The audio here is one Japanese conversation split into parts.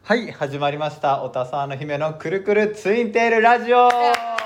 はい、始まりました。おたさの姫のくるくるツインテールラジオ。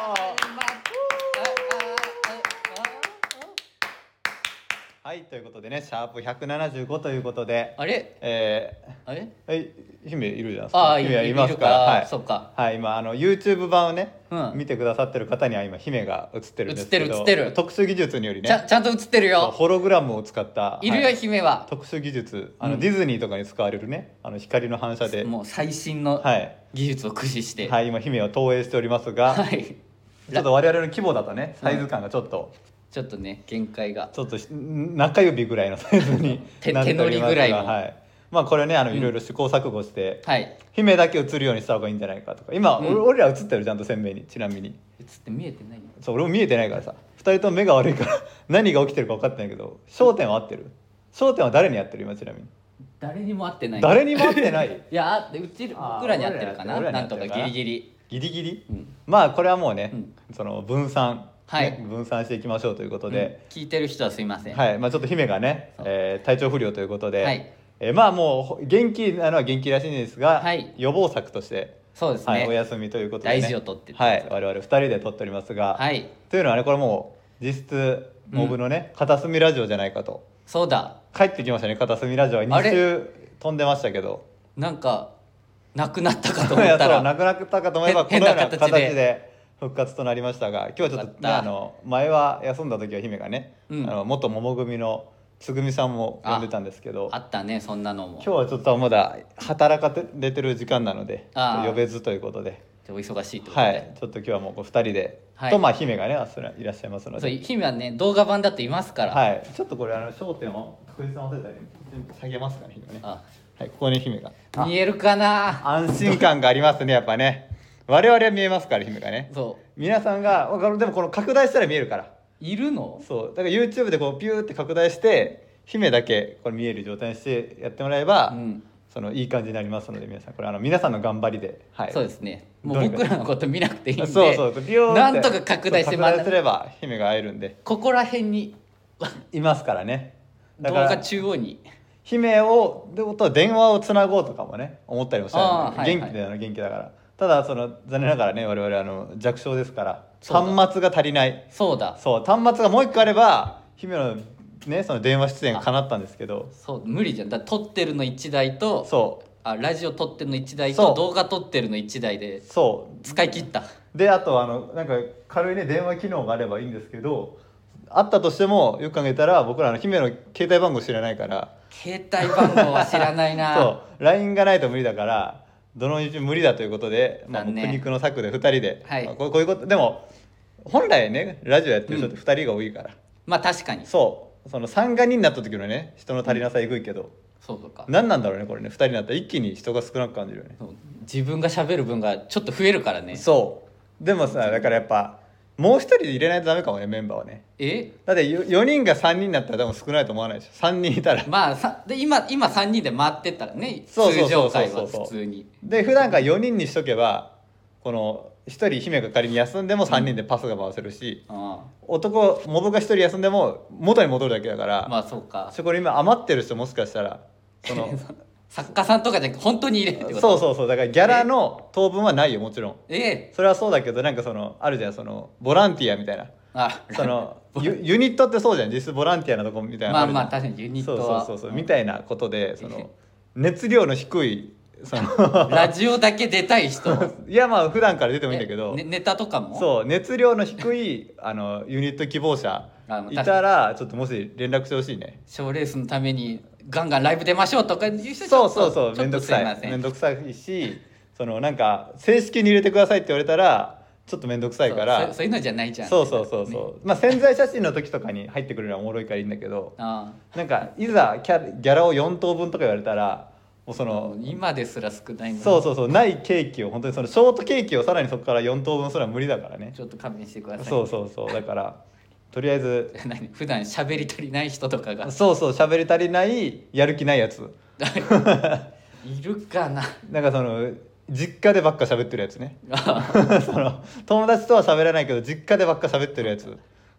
はい、ということでね、シャープ175ということで、 あれあれはい、姫いるじゃないですか。 ああ、 姫いますから、はい、 そうか。 はい、今YouTube 版をね、 うん見てくださってる方には今姫が映ってるんですけど、 映ってる特殊技術によりね、 ちゃんと映ってるよ。 ホログラムを使ったいるよ、姫は。 特殊技術、 うんディズニーとかに使われるね、光の反射で、 もう最新のはい技術を駆使して。 はい、今姫を投影しておりますが、 はい。 ちょっと我々の規模だとね、サイズ感がちょっと、 ちょっとね、限界が。 ちょっと中指ぐらいのサイズになっておりますが、 手乗りぐらいのはい、まあこれね、いろいろ試行錯誤して、 はい。 姫だけ映るようにした方がいいんじゃないかとか、今、 うん俺ら映ってる、ちゃんと鮮明に、ちなみに。 映って見えてないよ。 そう、俺も見えてないからさ、2人とも目が悪いから何が起きてるか分かってないけど、焦点は合ってる？焦点は誰にやってる今、ちなみに。 誰にも会ってない。 誰にも合ってないいや、僕らに会ってるかな。 俺らになんとか合ってるかなギリギリ。 ギリギリ、 うん。 まあこれはもうね、 うんその分散、 はいね、分散していきましょうということで、 聞いてる人はすいません。 はい、まあちょっと姫がね、 そう体調不良ということで、 はいまあもう元気なのは元気らしいんですが、 はい予防策として、 そうですはい、おね。 休みということで、ね、 大事をとってはい、我々2人で撮っておりますが、 はい。 というのはね、これもう実質モブのね、片隅ラジオじゃないかと。 そうだ。 帰ってきましたね、片隅ラジオはあ 2 れ週飛んでましたけど、 なんか、なくなったかと思いやそうったら。 なくなったかと思えばこの変なような形形でで復活となりましたが、今日はちょっと、 よかったね、前は休んだ時は姫がね、 うん元桃組のつぐみさんも呼んでたんですけど、 あったね、そんなのも。 今日はちょっとまだ働かれてる時間なのであー呼べずということで、 お忙しいってことで。 はい、ちょっと今日はもう2人で、 はいとまあ姫がねいらっしゃいますのそうで、 姫はね、動画版だといますから。 はい、ちょっとこれ焦点を確実に忘れたり下げますかね、姫ね。 あ、 はい、ここに姫が見えるかな。 安心感がありますね、やっぱね。我々は見えますから、姫がね。 そ皆さんがでもこの拡大したら見えるから。 う。いるの？ そうだから YouTube でこうピューって拡大して姫だけこれ見える状態にしてやってもらえば、 うんそのいい感じになりますので、皆さんこれ皆さんの頑張りで、はい、 そうですね。もどうにかう僕らのこと見なくていいんで。 そうそうビューってなんとか拡大して拡大すれば姫が会えるんでここら辺にいますからね。だ動画から中央に。 姫をと電話をつなごうとかもね思ったりもしたよね、 あーはいはい元気で元気だから。ただ残念ながらね、我々弱小ですからそうだ端末が足りない。 そうだ。 そう端末がもう一個あれば姫のねその電話出演が叶ったんですけど、 そう無理じゃん。だから撮ってるの1台と、 そうラジオ撮ってるの1台そうと動画撮ってるの1台でそう使い切った。 で、あとなんか軽いね電話機能があればいいんですけど、あったとしてもよく考えたら僕ら姫の携帯番号知らないから、 携帯番号は知らないな。 そう LINE がないと無理だから、どの道無理だということで、まあ、苦残念肉の策で2人で、 はいまあこういうことでも本来ねラジオやってる人って2人が多いから、 まあ確かに。 そうその3が2になった時のね人の足りなさえぐいけど、 そうか。 何なんだろうねこれね、2人になったら一気に人が少なく感じるよね。 そう自分が喋る分がちょっと増えるからね。 そうでもさ、だからやっぱもう一人で入れないとダメかもね、メンバーはね。だって4人が3人になったら多分少ないと思わないでしょ、3人いたら。 まあで今3人で回ってったらね、 そうそう通常そうそう会は普通に。 で普段から4人にしとけば、この1人姫が仮に休んでも3人でパスが回せるし、 あモブが1人休んでも元に戻るだけだから、 あまあそうか。 これ今余ってる人もしかしたらその作家さんとかじゃなくて本当に入れるってこと？ そうそうそう、だからギャラの当分はないよ、もちろん。 えそれはそうだけど、なんかあるじゃん、ボランティアみたいな、 あユニットってそうじゃん、実質ボランティアなとこみたいなのまあるじゃんまあ確かにユニットはそうみたいなことで、熱量の低いラジオだけ出たい人いやまあ普段から出てもいいんだけど、 ネタとかもそう熱量の低いユニット希望者いたらちょっともし連絡してほしいね。 賞レースのためにガンガンライブ出ましょうとかいう人そうめんどくさいし、なんか正式に入れてくださいって言われたらちょっとめんどくさいから、 そういうのじゃないじゃん。 そう、まあ宣材写真の時とかに入ってくるのはおもろいからいいんだけど、なんかいざギャラを4等分とか言われたらもう今ですら少ないのにそうないケーキを本当にショートケーキをさらにそこから4等分すら無理だからね。 ちょっと勘弁してください。 そうだからとりあえず普段喋り足りない人とかが喋り足りないやる気ないやついるかな。 なんか実家でばっか喋ってるやつね友達とは喋らないけど実家でばっか喋ってるやつ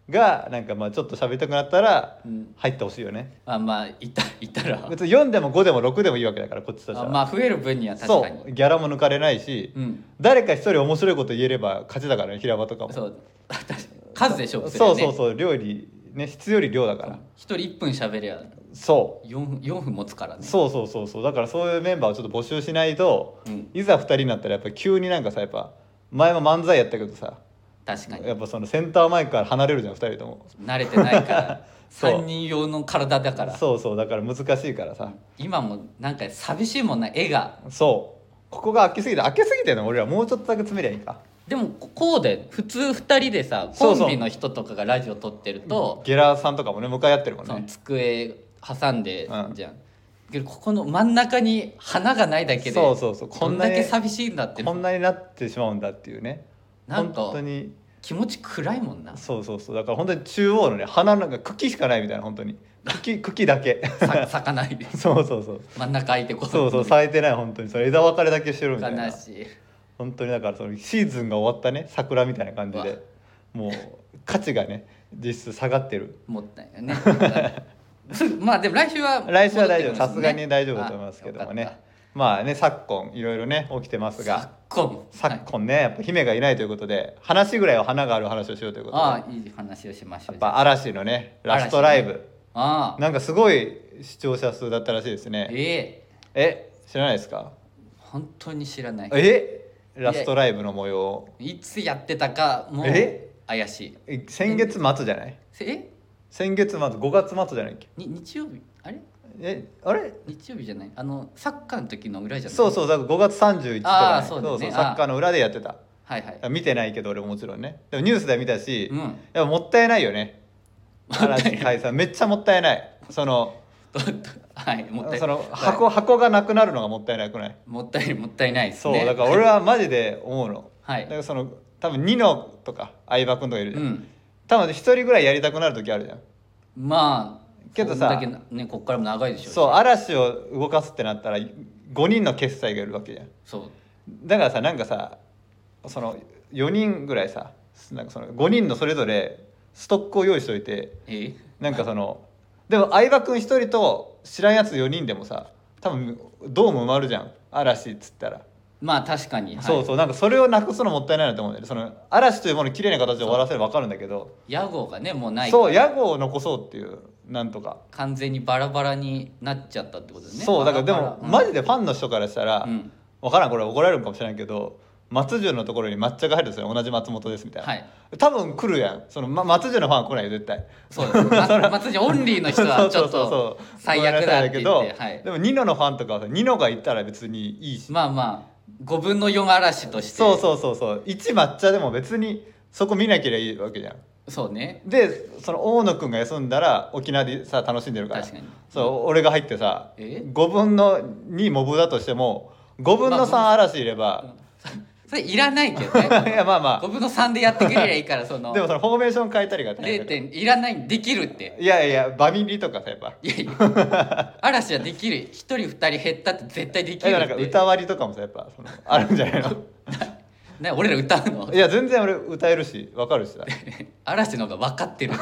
がなんかまあちょっと喋りたくなったらうん入ってほしいよね、 まあいたら別に4でも5でも6でもいいわけだからこっちとしては。 まあ増える分には確そかにうギャラも抜かれないし、 うん誰か一人面白いこと言えれば勝ちだからね、平場とかも。 そう確かに数で勝負するそよね。 うそうそう、料理ね、質より量だから。 一人1分喋りゃそう 4分持つからね。 そうそうそうそう、だからそういうメンバーをちょっと募集しないと、 うんいざ2人になったらやっぱり急になんかさ、やっぱ前も漫才やったけどさ、 確かにやっぱそのセンターマイクから離れるじゃん2人とも。 慣れてないからそう 3人用の体だから。 そうそう、だから難しいからさ、 今もなんか寂しいもんな、絵が。 そうここが開けすぎてんの、俺らもうちょっとだけ詰めりゃいいか。 でもこうで普通2人でさそうそうコンビの人とかがラジオ撮ってるとゲラさんとかもね向かい合ってるもんそのね。 机挟んでうんじゃん、けどここの真ん中に花がないだけでそうそうそう、 こんだけ寂しいんだってこんなになってしまうんだっていうね。 なんか本当に気持ち暗いもんな。 そうそうそう、だから本当に中央のね花なんか茎しかないみたいな、本当に茎だけ咲かないでそうそうそう真ん中空いてこそうそう、咲いてない、本当にそれ枝分かれだけしてるみたいな。 悲しい。 本当にだからそのシーズンが終わったね桜みたいな感じうわで、もう価値がね実質下がってる。 もったいないねまあでも来週は来週は大丈夫、 戻ってくるんですねさすがに大丈夫だと思いますけどもねあよかっ。 まあね、昨今いろいろね起きてますたが、 昨昨今ねやっぱ姫がいないということで、話ぐらいは花がある話をしようということで、 あやあいい話をしましょう。 っぱ嵐のねラストライブ、 ああなんかすごい視聴者数だったらしいですね。知らないですか？ 本当に知らない。 ラストライブの模様、 いつやってたかもうえ怪しい。 先月末じゃない？先月末5月末じゃないっけ？ 日曜日あれあれ日曜日じゃない、サッカーの時の裏じゃない？ そうそう、だから5月31とか、ね、 そうですねそうサッカーの裏でやってた。 はいはい。 見てないけど俺もちろんね、でもニュースで見たし、 うんやっぱもったいないよね、嵐解散めっちゃもったいない。そのはいもったいない。 そのはい箱がなくなるのがもったいなくない？ もったいないですそうね。 だから俺はマジで思うの、 はいだからその多分ニノとか相葉君とかいるじゃん、 うん多分一人ぐらいやりたくなる時あるじゃん。 まあけどさこんだけねこっからも長いでしょうし。 そう嵐を動かすってなったら5人の決済がいるわけじゃん。 そうだからさ、なんかさその4人ぐらいさ、なんかその5人のそれぞれストックを用意しといて、なんかそのでも相葉君1人と知らんやつ4人でもさ多分ドーム埋まるじゃん、嵐っつったら。 まあ確かに、はい、 そうそう、なんかそれをなくすのもったいないなと思うんだよね。その嵐というものを綺麗な形で終わらせれば分かるんだけど、 屋号がねもうないからそう屋号を残そうっていう、なんとか。 完全にバラバラになっちゃったってことですね。 そうだからでバラバラもマジでファンの人からしたら、 うん分からん、これ怒られるかもしれないけど、松潤のところに抹茶が入るんですよ、同じ松本ですみたいな、 はい多分来るやん、その、松潤のファンは来ないよ絶対。 そうです松潤オンリーの人はちょっと最悪だって言って、はい、 でもニノのファンとかはさ、ニノが行ったら別にいいし、 まあまあ5分の4嵐としてそうそうそうそう、1抹茶でも別にそこ見なければいいわけじゃん。 そうねでその大野くんが休んだら沖縄でさ楽しんでるから、 確かにそう俺が入ってさえ 5分の2モブだとしても5分の3嵐いれば、 それいらないけどねいやまあま 5分の3でやってくれりゃいいからそのあでもそのフォーメーション変えたりが大変 0 だから点いらないできるっていやいやバミリとかさやっぱいやいや嵐はできる1人2人減ったって絶対できるなんかって歌割りとかもさやっぱそのあるんじゃないのね俺ら歌うのいや全然俺歌えるし分かるしさ嵐の方が分かってるって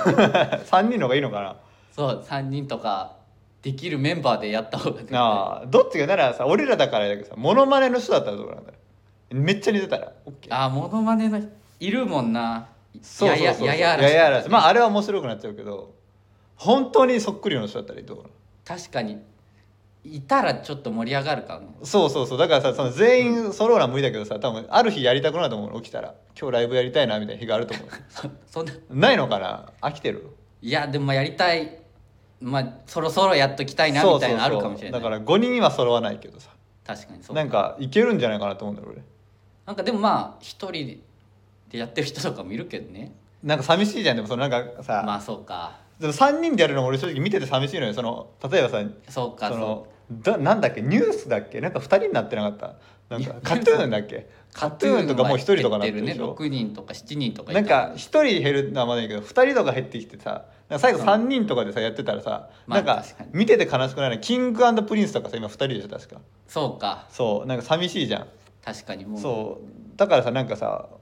3人の方がいいのかな。 そう3人とかできるメンバーでやった方が絶対ああどっちがならさ俺らだからだけどさモノマネの人だったらどうなんだろう、めっちゃ似てたら OK。 あモノマネのいるもんなそうそうそうそうやややや嵐、まああれれは面白くなっちゃうけど、本当にそっくりの人だったらどうかな。 確かにいたらちょっと盛り上がるかもそうそうそう、だからさその全員揃うのは無理だけどさ、多分ある日やりたくなると思うの、起きたら今日ライブやりたいなみたいな日があると思うそんなないのかな、飽きてる。 いやでもやりたいまあそろそろやっときたいなみたいなのあるかもしれないだから5人は揃わないけどさ、 確かにそうなんかいけるんじゃないかなと思うんだよ俺。 なんかでもまあ一人でやってる人とかもいるけどねなんか寂しいじゃん、でもそのなんかさ、 まあそうかでも3人でやるのも俺正直見てて寂しいのよ。その例えばさそうかそのなんだっけニュースだっけ、なんか2人になってなかった、なんかカトゥーンだっけ、カトゥーンとかもう1人とかなってるでしょ、 ね、6人とか7人とかいたなんか1人減るのはまだいいけど2人とか減ってきてさ、なんか最後3人とかでさやってたらさ、 まあなんか確かに見てて悲しくないの。キングプリンスとかさ今2人でしょ確か。 そうかそうなんか寂しいじゃん。 確かにもうそうだからさなんかさ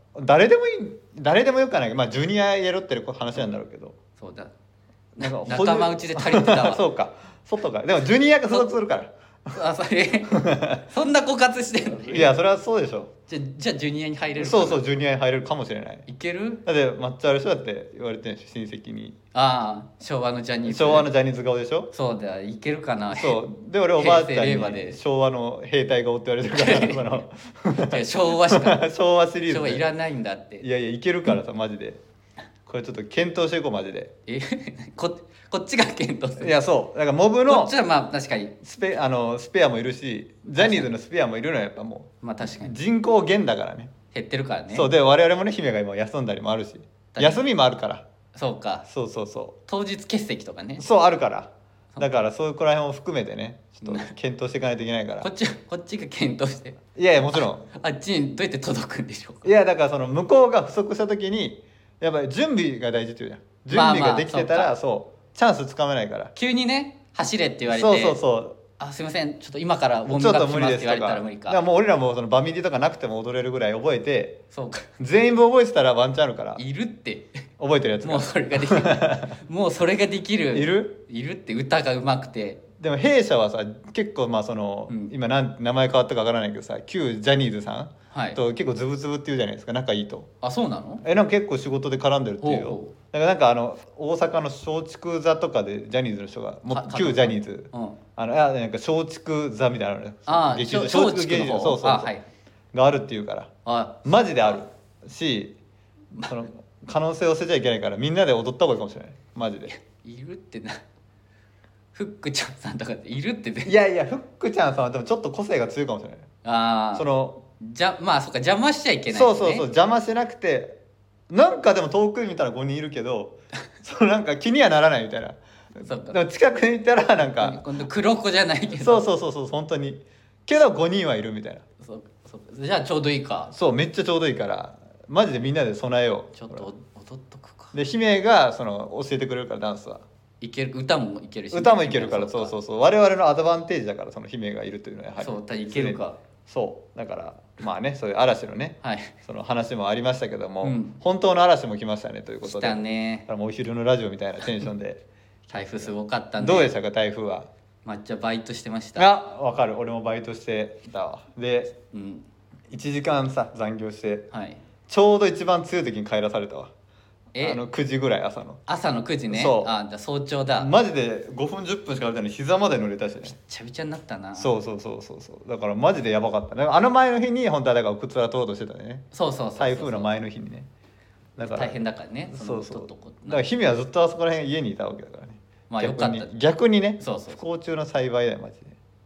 誰でもよくはないけど、まあジュニアやろってる話なんだろうけど、 そうだ、 なんか仲間内で足りてたわそうか、外か。でもジュニアが所属するからあ、それそんな枯渇してんの？ いやそれはそうでしょ。 じゃあジュニアに入れるかな。 そうそうジュニアに入れるかもしれない。 いける？ だって抹茶ある人だって言われてるし、親戚に。 ああ、昭和のジャニーズ。 昭和のジャニーズ顔でしょ。 そうだ、いけるかな。 そうで俺おばあちゃ平成令和でんに昭和の兵隊顔って言われてるからそのじゃあ昭和しか昭和シリーズ昭和でいらないんだって。 いやいやいけるからさマジで。これちょっと検討していこうマジで。 こっちが検討する。 いやそうだからモブこのっちはまあ確かに、 スペアもいるし、ジャニーズのスペアもいるのはやっぱもまあ確かにう人口減だからね。 減ってるからね。 そうで我々もね姫が今休んだりもあるし、 に休みもあるから。 そうか。 そうそうそ当日欠席とかね。 うそうあるから。だからそういうこら辺も含めてねちょっと検討していかないといけないから。 こっちが検討して。 いやいやもちろん。 あっちにどうやって届くんでしょうか。 いやだからその向こうが不足した時にやっぱり準備が大事っていうじゃん。準備ができてたら、 まあそうチャンスつかめないから。 急にね走れって言われて、 そうそうそうあ、すいません、ちょっと今からウォーミちょっとングアップしますっ無理ですとか。 て言われたら無理だからか。 もう俺らもそのバミリとかなくても踊れるぐらい覚えて、 そうか。 全員分覚えてたらワンチャンあるからいるって覚えてるやつがもうそれができるもうそれができるいるって歌がうまくて。 でも弊社はさ結構まあその、 うん今名前変わったかわからないけどさ旧ジャニーズさんはい。 と結構ズブズブっていうじゃないですか仲いいと。 あ、そうなの？ なんか結構仕事で絡んでるっていうよ。 ほうほだからなんか大阪の松竹座とかでジャニーズの人がもかう旧ジャニーズうん。 なんか松竹座みたいなのねああ、 劇場松松竹劇場竹の方。 そうそうそう、 あ、はい。 があるっていうからあ、 マジであるし、その可能性を捨てちゃいけないからみんなで踊った方がいいかもしれないマジで。 いるってな。フックちゃんさんとかっているっていやいやフックちゃんさんはでもちょっと個性が強いかもしれない。 ああ。 そのまあそっか、邪魔しちゃいけない、ね。 そうそうそう邪魔しなくてなんかでも遠くに見たら5人いるけどそのなんか気にはならないみたいな。 そうか。 でも近くにいたらなんか今度黒子じゃないけど。 そうそうそうそう本当にけど5人はいるみたいな。 そうじゃあちょうどいいか。 そうめっちゃちょうどいいからマジでみんなで備えよう。 ちょっと踊っとくか。 で姫がその教えてくれるからダンスは。 いける、歌もいけるしね、 歌もいけるからそうそうそう我々のアドバンテージだからその姫がいるというのはやはりそういけるか。 そうだからまあねそういう嵐のねはい。 その話もありましたけども、 うん本当の嵐も来ましたねということ来でたねだからもうお昼のラジオみたいなテンションで台風すごかったね。 どうでしたか台風は。 抹茶バイトしてました。 あ分かる俺もバイトしてたわ。でうん。 1時間さ残業してはい。 ちょうど一番強い時に帰らされたわ。 え 9時ぐらい朝の朝の9時ね。 そうあ、じゃあ早朝だ。 マジで5分10分しか歩いたのに膝まで濡れたしね。 びっちゃびちゃになったな。 そうそうそうそうそうだからマジでやばかった。だから前の日に本当はだから靴は取ろうとしてたね。 そうそうそうそう。 台風の前の日にね。だから大変だからね。 そうそうとこだから姫はずっとあそこら辺家にいたわけだからね。 まあよかった。 逆にねそうそう不幸中の幸いだよマジで。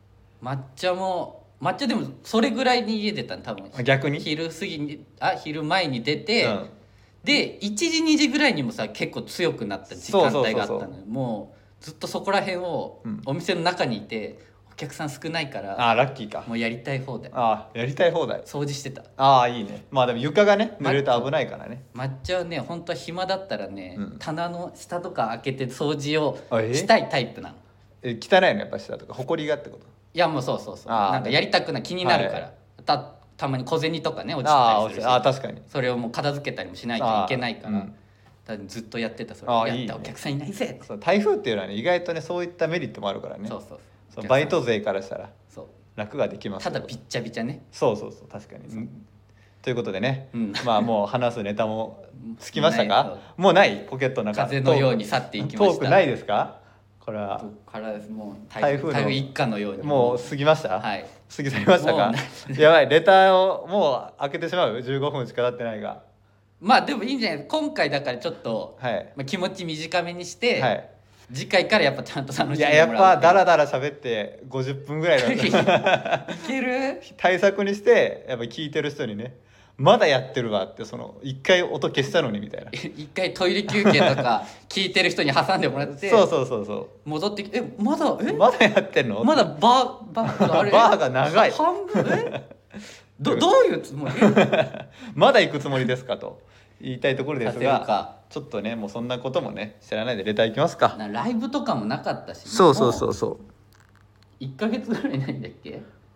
抹茶でもそれぐらいに家出たの多分。 逆に昼前に出て、 うんで1時2時ぐらいにもさ結構強くなった時間帯があったのよ。 そうそうそうそうもうずっとそこら辺をうんお店の中にいて、お客さん少ないからああラッキーか。 もうやりたい放題ああやりたい放題。 掃除してた。 ああいいね。まあでも床がね濡れると危ないからね。 抹茶はね本当は暇だったらね、 うん棚の下とか開けて掃除をあしたいタイプなの。 汚いのやっぱ下とか埃がってこと。 いやもうそうそうそう、 あーなんかやりたくない気になるから、 はたまに小銭とかね落ちてあたりするし、 あ確かに。 それをもう片付けたりもしないといけないから、 あーうんだからずっとやってた。それやったあーいいねお客さんいないぜ、 そう台風っていうのはね意外とねそういったメリットもあるからね。 そうそうそうバイト勢からしたらそう楽ができますよ。 ただびっちゃびちゃね。 そうそうそう確かに。ということでね、 うんまあもう話すネタもつきましたないか。もうないポケットの中。 風のように去っていきました。 トークないですか。これはここからもう台風の一過のようにもう過ぎました。 はい過ぎ去りましたかもうな。 やばいレターをもう開けてしまう。15分しか経ってないが。 まあでもいいんじゃない今回だからちょっと、 はいまあ、気持ち短めにして、 はい。 次回からやっぱちゃんと楽しんいややっでもらうぱダラダラ喋って50分ぐらいだったいける対策にしてやっぱ聞いてる人にねまだやってるわってその一回音消したのにみたいな一回トイレ休憩とか聞いてる人に挟んでもらってそうそうそうそ戻ってきてまだまだやってんのまだバーあれバーが長い半分どういうつもりまだ行くつもりですかと言いたいところですさせるがかちょっとねもうそんなこともね知らないでレターいきますか。 ライブとかもなかったしそうそうそうそう 1ヶ月ぐらいないんだっけ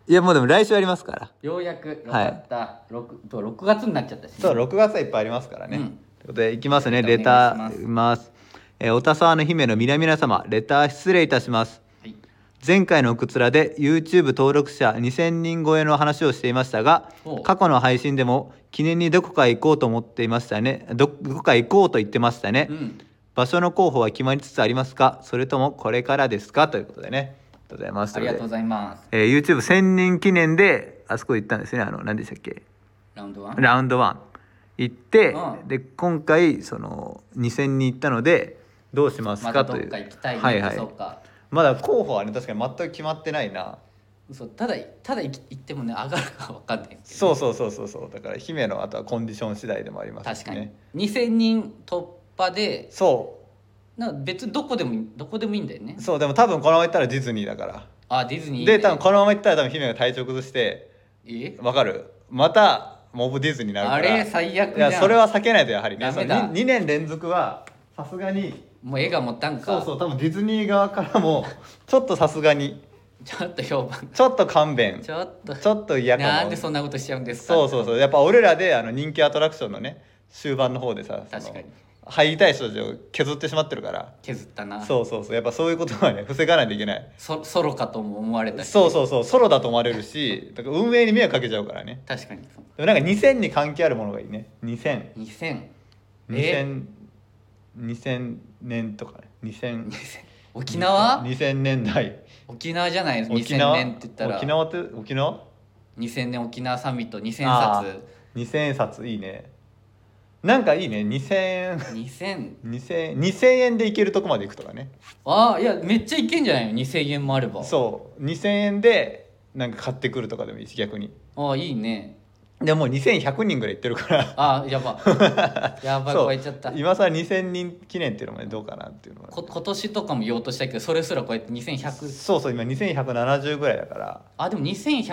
いやもうでも来週ありますから。 ようやくよかった、6月になっちゃったし、ね、 そう6月はいっぱいありますからね、ということでいきますね。レお願タいしますーいます。おたさわの姫の皆様、レター失礼いたします。前回のおくつらで YouTube 登録者2000人超えの話をしていましたが、過去の配信でも記念にどこか行こうと思っていましたね。どこか行こうと言ってましたね、場所の候補は決まりつつありますか、それともこれからですか、ということでね。ありがとうございます。 ありがとうございます。 YouTube 1000人記念であそこ行ったんですね。何でしたっけ、 ラウンド 1行って、で今回その2000人行ったのでどうしますかという。 まだどっか行きたいね、 はいはい、 そうか。 まだ候補はね確かに全く決まってないな。 そうただ行ってもね上がるか分かんないんですけど、そうだから姫のあとはコンディション次第でもありますしね。 確かに2000人突破で、 そうなんか別にどこでもいいんだよね。 そうでも多分このまま行ったらディズニーだから。 ディズニーで多分このまま行ったら多分姫が体調崩してわかる、またモブディズニーになるから。 あれ最悪じゃん。 いやそれは避けないとやはりね。 ダメだ。 2年連続はさすがにもう絵が持ったんか。 そう多分ディズニー側からもちょっとさすがにちょっと評判ちょっと勘弁ちょっと嫌かも。 なんでそんなことしちゃうんですか。 そうやっぱ俺らで人気アトラクションのね終盤の方でさ、 確かに入りたい人たちを削ってしまってるから。 削ったな。 そうやっぱそういうことはね防がないといけない。 ソロかとも思われたし。 そうソロだと思われるし、だから運営に迷惑かけちゃうからね。 確かに。 でもなんか2000に関係あるものがいいね。2000年とかね。 沖縄 2000年代沖縄じゃないの。2000年って言ったら沖縄 2000年沖縄サミット2000冊 2000冊いいね。なんかいいね。2000円で行けるとこまで行くとかね。 いやめっちゃいけんじゃないの。2000円もあれば。 そう2000円でなんか買ってくるとかでもいいし、逆に。 いいね。 でももう2100人ぐらい行ってるからやば超えちゃった。 今さ2000人記念っていうのもねどうかなっていうのは。 今年とかも言おうとしたけどそれすらこうやって2100。 そう今2170ぐらいだから。 でも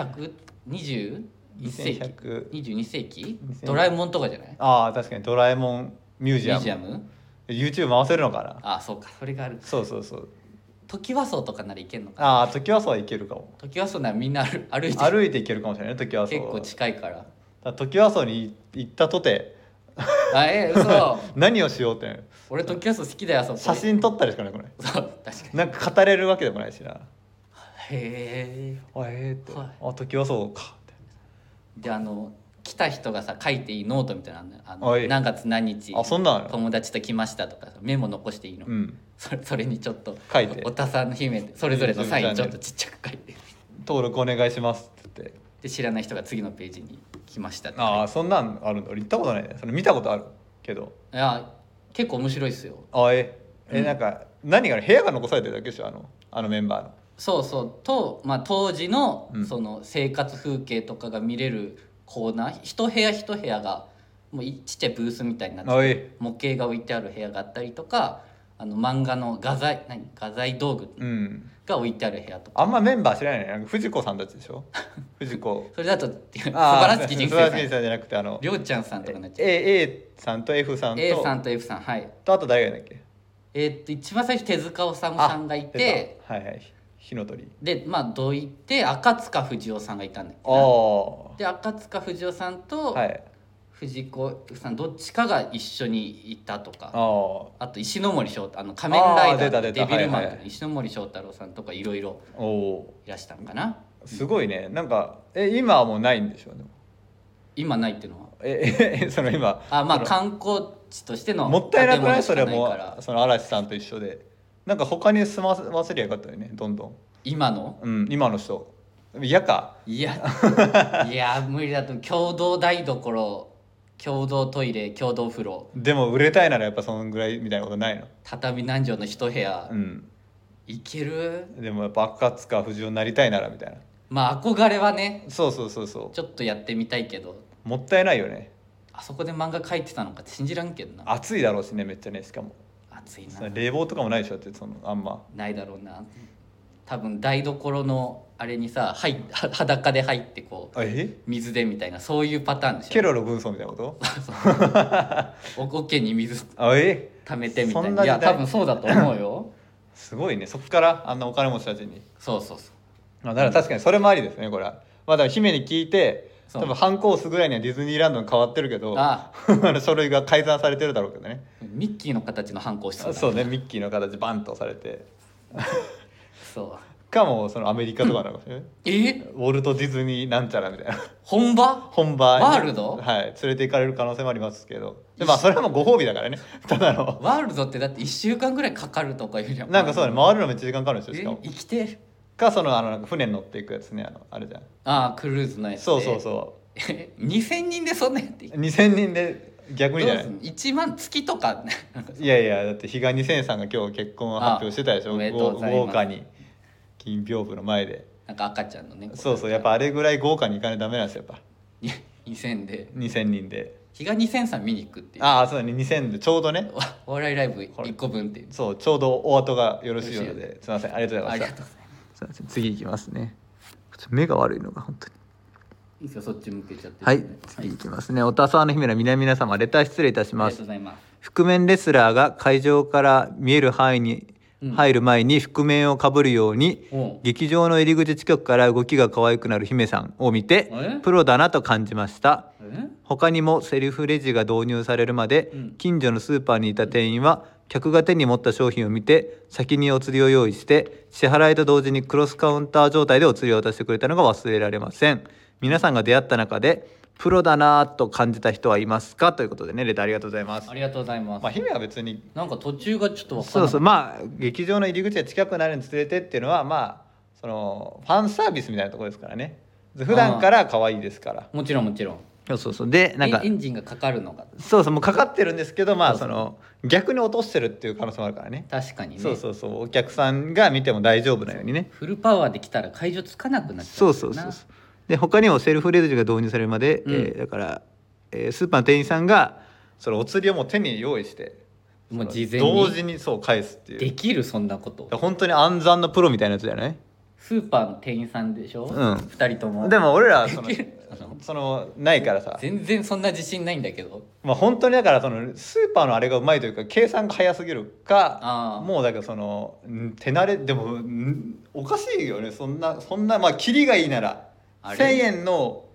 2121世紀22世紀ドラえもんとかじゃない。 確かにドラえもんミュージアム YouTube 回せるのかな。 そうか、それがある。 そうトキワ荘とかなら行けんのかな。 トキワ荘はいけるかも。 トキワ荘ならみんな歩いて行けるかもしれない。トキワ荘結構近いから。 トキワ荘に行ったとて嘘何をしようって。 俺トキワ荘好きだよ。そこ写真撮ったりしかないこれ。 そう確かに。 なんか語れるわけでもないしな。 へえってトキワ荘かって。 で来た人がさ書いていいノートみたいなの何月何日そんなの友達と来ましたとかメモ残していいの、それにちょっと書いておたさんの姫それぞれのサインちょっとちっちゃく書いて登録お願いしますって言って、 で知らない人が次のページに来ましたって。 そんなんあるんだ。俺行ったことないね。それ見たことあるけど。 いや結構面白いっすよ。 なんか何が部屋が残されてるだけでしょ、あのメンバーの。 そうと、当時のその生活風景とかが見れるコーナー、一部屋一部屋がもうちっちゃいブースみたいになってて模型が置いてある部屋があったりとか、漫画の画材道具が置いてある部屋とか。 あんまメンバー知らないね。なんか藤子さんたちでしょ。藤子それだと素晴らしき人生さんじゃなくてりょうちゃんさんとかになっちゃう。 A さんと F さんと A さんと F さん、はいとあと誰がいたっけ。 一番最初手塚治虫さんがいて、 火の鳥でどいて赤塚不二夫さんがいたんだけど、で赤塚不二夫さんと藤子さんどっちかが一緒にいたとか、あと石森章太仮面ライダーデビルマンの石森章太郎さんとかいろいろいらしたんかな。 すごいね。なんか今はもうないんでしょうね。 今ないっていうのはその今観光地としてのもったいなくない。それもその嵐さんと一緒でなんか他に住まわせりゃよかったよね。どんどん今の人嫌か。 いや無理だと。共同台所共同トイレ共同風呂でも売れたいならやっぱそのぐらいみたいなことないの。 畳何畳の一部屋、いける。 でもやっぱ赤塚不二夫になりたいならみたいな。 憧れはね。 そうちょっとやってみたいけどもったいないよね。 あそこで漫画描いてたのかって信じらんけどな。 暑いだろうしね。めっちゃね。しかも暑いな。 冷房とかもないでしょってあんまないだろうな。多分台所のあれにさ裸で入ってこう水でみたいなそういうパターンでしょ。 ケロロ軍曹みたいなこと桶に水溜めてみたいな。 いや多分そうだと思うよすごいね。そっからあんなお金持ちたちに。 そうだから確かにそれもありですね。これはまあでも姫に聞いて多分半コースぐらいにはディズニーランドに変わってるけど書類が改ざんされてるだろうけどね。 ミッキーの形の半コース、 そうね、ミッキーの形バンとされてそうかもそのアメリカとかなのかもしれない、ウォルト・ディズニーなんちゃらみたいな本場ワールド、 はい、連れて行かれる可能性もありますけど、でまあそれはもうご褒美だからねただのワールドってだって1週間ぐらいかかるとか言うじゃん。 なんかそうだね、回るのめっちゃ時間かかるんですよ。しかも生きてかそのなんか船に乗っていくやつね、あれじゃん。 クルーズのやつで。 そうそうそう 2000人でそんなやっていい 2000人で逆にじゃない 1万月とかいやいやだって比嘉2000さんが今日結婚を発表してたでしょ。豪華に金屏風の前でなんか赤ちゃんのね。 そうそう、やっぱあれぐらい豪華に行かないとダメなんですよやっぱ。 2000で 2000人で比嘉2000さん見に行くっていう。 ああそうだね、2000でちょうどねお笑いライブ1個分っていう。 そうちょうどお後がよろしいので、すいません、ありがとうございました。 すいません、次いきますね。目が悪いのが本当にいいですよ、そっち向けちゃって、 はい、次いきますね。おたさわの姫の皆様、レター失礼いたします。 ありがとうございます。 覆面レスラーが会場から見える範囲に入る前に覆面をかぶるように、劇場の入り口近くから動きが可愛くなる姫さんを見てプロだなと感じました。他にもセルフレジが導入されるまで、近所のスーパーにいた店員は客が手に持った商品を見て先にお釣りを用意して支払いと同時にクロスカウンター状態でお釣りを渡してくれたのが忘れられません。皆さんが出会った中でプロだなと感じた人はいますか、ということでね、レターありがとうございます。 ありがとうございます。 まあ姫は別になんか途中がちょっと分かんない。 そうそう、まあ劇場の入り口が近くなるにつれてっていうのはまあそのファンサービスみたいなところですからね。普段から可愛いですから。 もちろんもちろん。 そうそうでなんかエンジンがかかるのがそうそうもうかかってるんですけど、まあその逆に落としてるっていう可能性もあるからね。 確かにね。 そうそうそう、お客さんが見ても大丈夫なようにね。 フルパワーで来たら会場つかなくなっちゃう。 そうそうそうそう。で他にもセルフレジが導入されるまで、だから、スーパーの店員さんがそのお釣りをもう手に用意してもう事前に同時にそう返すっていう。 できるそんなこと。 本当に暗算のプロみたいなやつじゃない？ スーパーの店員さんでしょ、2人とも。 でも俺らそのないからさ、 全然そんな自信ないんだけど、 まあ本当にだからそのスーパーのあれがうまいというか計算が早すぎるか、もうだからその手慣れでもおかしいよね。そんなまあキリがいいなら1000円の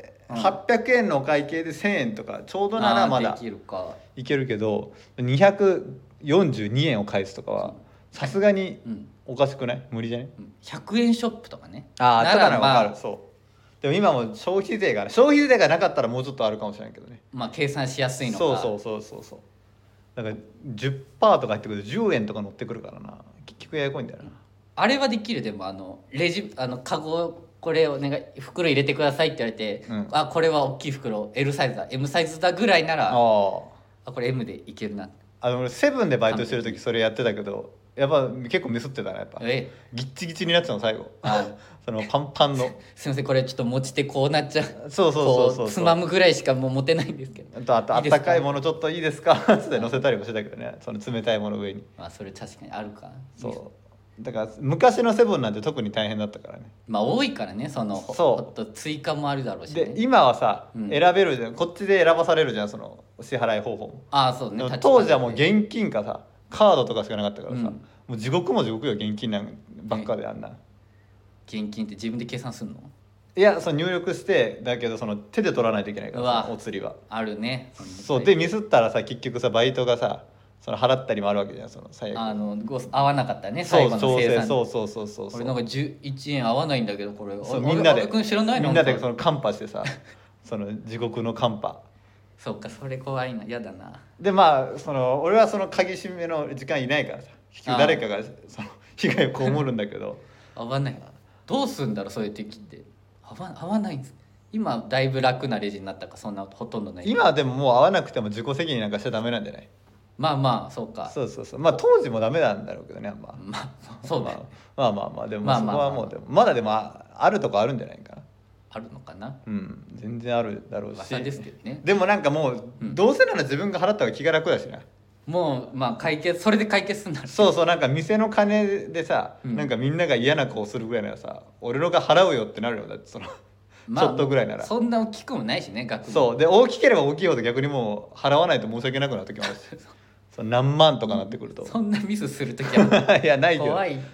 800円のお会計で1000円とかちょうどならまだいけるけど、242円を返すとかはさすがにおかしくない？無理じゃね ？100円ショップとかね。 とかなら分かる。そうでも今も消費税がなかったらもうちょっとあるかもしれないけどね。 まあ計算しやすいのか。 そうだから 10% とか入ってくると10円とか乗ってくるからな、結局ややこいんだよな。 あれはできる。でもレジカゴこれお願い袋入れてくださいって言われて、これは大きい袋 L サイズだ M サイズだぐらいならこれ M でいけるな。 俺セブンでバイトしてる時それやってたけどやっぱ結構ミスってたな。やっぱギッチギチになっちゃうの最後そのパンパンのすいませんこれちょっと持ち手こうなっちゃう。 そうつまむぐらいしかもう持てないんですけど、 あとあったかいものちょっといいですかって乗せたりもしてたけどね、その冷たいもの上に。 それ確かにあるか。 そうだから昔のセブンなんて特に大変だったからね。 まあ多いからね、そのほっと追加もあるだろうし、ね、 で今はさ、選べるじゃん、こっちで選ばされるじゃん、その支払い方法も。 そうね。 当時はもう現金かさカードとかしかなかったからさ、もう地獄よ現金なんばっかで。あんな現金って自分で計算するの？ いやその入力してだけどその手で取らないといけないからお釣りはあるね。 そうでミスったらさ結局さバイトがさその払ったりもあるわけじゃん。その最悪合わなかったね最後の生産。 そう俺なんか11円合わないんだけどこれみんなで君知らないの？ みんなでそのカンパしてさその地獄のカンパ。 そっかそれ怖いな、嫌だな。 でまあその俺はその鍵閉めの時間いないからさ結局誰かがその被害を被るんだけど合わない。どうすんだろうそういう時って。合わないんです。今だいぶ楽なレジになったか。そんなほとんどない。 今はでももう合わなくても自己責任なんかしちゃダメなんじゃない？ まあそうか。 そうまあ当時もダメなんだろうけどね。まあそうだよ。 まあでもそこはもうでもまだでもあるとこあるんじゃないかな。 あるのかな。 全然あるだろうし。 噂ですけどね。 でもなんかもうどうせなら自分が払った方が気が楽だしな。 もうまあそれで解決すんだろう。 そうなんか店の金でさ、なんかみんなが嫌な顔するぐらいならさ俺のが払うよってなるよ。だってそのちょっとぐらいなら。 そんな大きくもないしね額も。 そうで大きければ大きいほど逆にもう払わないと申し訳なくなる時もあるしそ何万とかなってくるとそんなミスする時はいやないけど怖いって。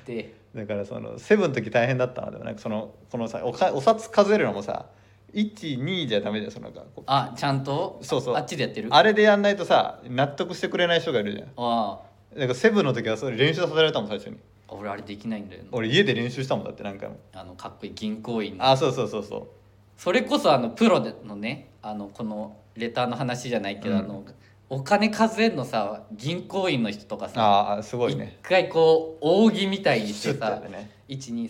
だからそのセブンの時大変だったな。でもなんかこのさお札数えるのもさ12じゃダメだよ。そのなんかちゃんとそうそうあっちでやってる。 あれでやんないとさ納得してくれない人がいるじゃん。だからセブンの時はそれ練習させられたもん最初に。 俺あれできないんだよ、ね、 俺家で練習したもんだって何回も。 かっこいい銀行員そう。 それこそプロのねこのレターの話じゃないけど、お金数えんのさ銀行員の人とかさすごいね。 一回こう扇みたいにしてさ、 ね、 1234567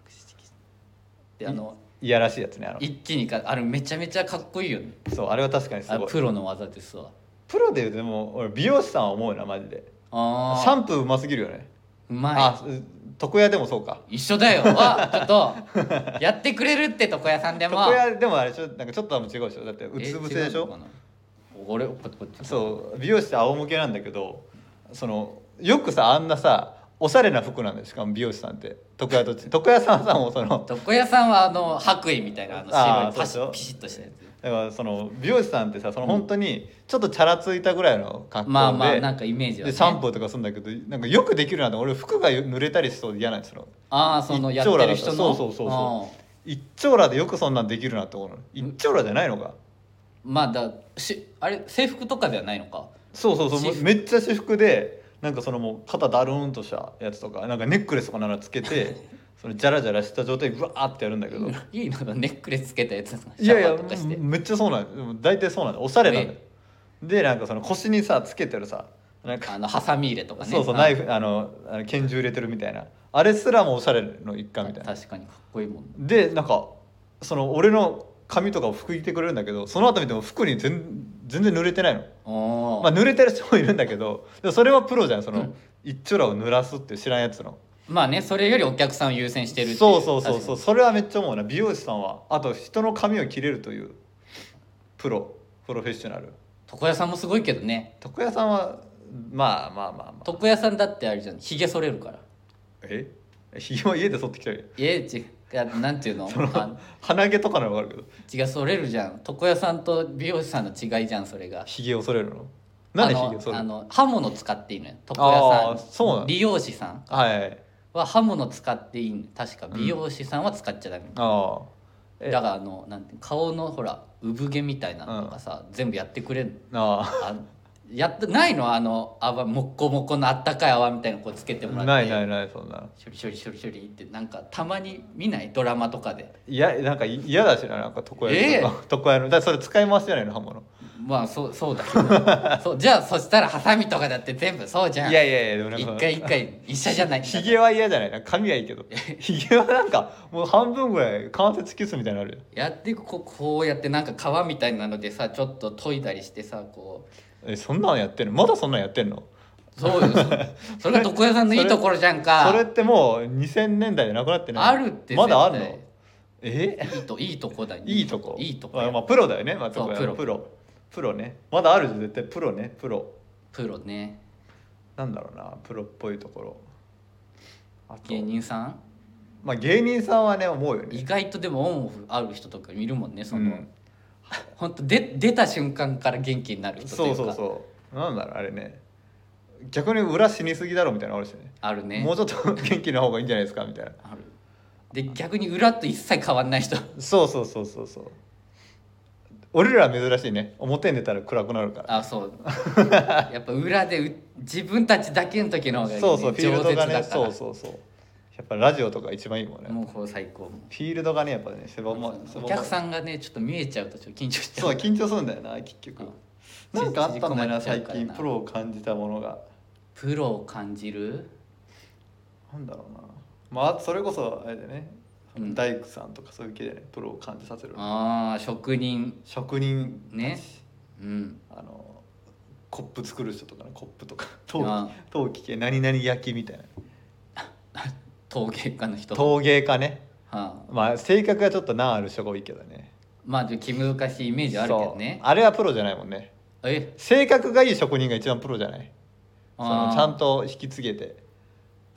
でいやらしいやつね。 一気にめちゃめちゃかっこいいよね。 そうあれは確かにすごいプロの技ですわ。 プロででも俺美容師さんは思うなマジで。シャンプーうますぎるよね。 うまい。床屋でもそうか。 一緒だよ。ちょっとやってくれるって床屋さんでも。 床屋でもあれなんかちょっと違うでしょ。だってうつ伏せでしょ。 俺こっち。 そう美容師って仰向けなんだけど、よくさあんなさおしゃれな服なんだよ。しかも美容師さんって床屋と床屋さんはさもう床屋さんは白衣みたいな白いピシッとしたやつ。 だから美容師さんってさ本当にちょっとチャラついたぐらいの格好で、 なんかイメージは、 ね、でシャンプーとかするんだけどなんかよくできるなって。俺服が濡れたりしそうで嫌なんですよ。 やってる人のそう一丁羅でよくそんなんできるなって思うの。一丁羅じゃないのか。 あれ制服とかではないのか。 そうめっちゃ私服でなんかもう肩だるーんとしたやつとかなんかネックレスとかならつけてジャラジャラした状態でうわーってやるんだけどいいのネックレスつけたやつ。 いやめっちゃそうなんだよ。大体そうなんだよ。おしゃれなんだよ。でなんか腰にさつけてるさなんかハサミ入れとかね。 そうナイフ拳銃入れてるみたいなあれすらもおしゃれの一環みたいな。 確かにかっこいいもん。 でなんか俺の髪とかを拭いてくれるんだけど、その後見ても服に全然濡れてないの。濡れてる人もいるんだけど、でもそれはプロじゃん。一丁羅を濡らすって知らんやつの。 それよりお客さんを優先してるっていう。 そうそれはめっちゃ思うな。美容師さんはあと人の髪を切れるというプロフェッショナル。 床屋さんもすごいけどね。 床屋さんはまあ床屋さんだってあれじゃん、ひげ剃れるから。 ひげは家で剃ってきたり。 なんていうの鼻毛とかなら分かるけど。剃れるじゃん。床屋さんと美容師さんの違いじゃんそれが。 ひげを剃れるの。なんでひげを剃るの刃物使っていいのよ床屋さん。 そうなの。 理容師さんは刃物使っていいの。確か美容師さんは使っちゃダメ。だからなんて顔のほら産毛みたいなのとかさ、全部やってくれるの。やってないの泡もっこもこのあったかい泡みたいなのこうつけてもらって。 ないそんな。 処理ってなんかたまに見ないドラマとかで。 なんか嫌だしなんか床屋の床屋のだそれ使い回しじゃないの刃物。 そうだけどじゃあそしたらハサミとかだって全部そうじゃん。 いやでもなんか一回一緒じゃない。 ひげは嫌じゃないな。髪はいいけどひげはなんかもう半分ぐらい関節キスみたいになる。 やってこうやってなんか皮みたいなのでさちょっと研いだりしてさこうそんなんやってんの。まだそんなんやってんの。 そうよそれが床屋さんのいいところじゃんか。 それってもう2000年代でなくなってない。 あるってまだあるの。 いいとこだよ。 いいとこプロだよね。プロね。まだあるじゃん絶対。プロね。プロね。 なんだろうなプロっぽいところ。 芸人さん芸人さんはね思うよね。 意外とでもオンオフある人とかいるもんね。本当出た瞬間から元気になる人というか。 そうなんだろうあれね。逆に裏死にすぎだろみたいなのあるしね。 あるね。 もうちょっと元気な方がいいんじゃないですかみたいな。 ある。で逆に裏と一切変わんない人。 そう俺らは珍しいね。表に出たら暗くなるから。 そうやっぱ裏で自分たちだけの時の方がいい、ね、 フィールドがね。そうやっぱラジオとか一番いいもんね。 もうこう最高。 フィールドがねやっぱねお客さんがねちょっと見えちゃうとちょっと緊張しちゃう。 緊張するんだよな結局。なんかあったのかな最近プロを感じたものが。 プロを感じるなんだろうな。それこそあれだね。大工さんとかそういう系でねプロを感じさせる。 職人ね。 コップ作る人とかね。コップとか陶器系何々焼きみたいな。 陶芸家の人。 陶芸家ね。性格がちょっと難ある人が多いけどね。 気難しいイメージあるけどね。 あれはプロじゃないもんね。性格がいい職人が一番プロじゃない。ちゃんと引き継げて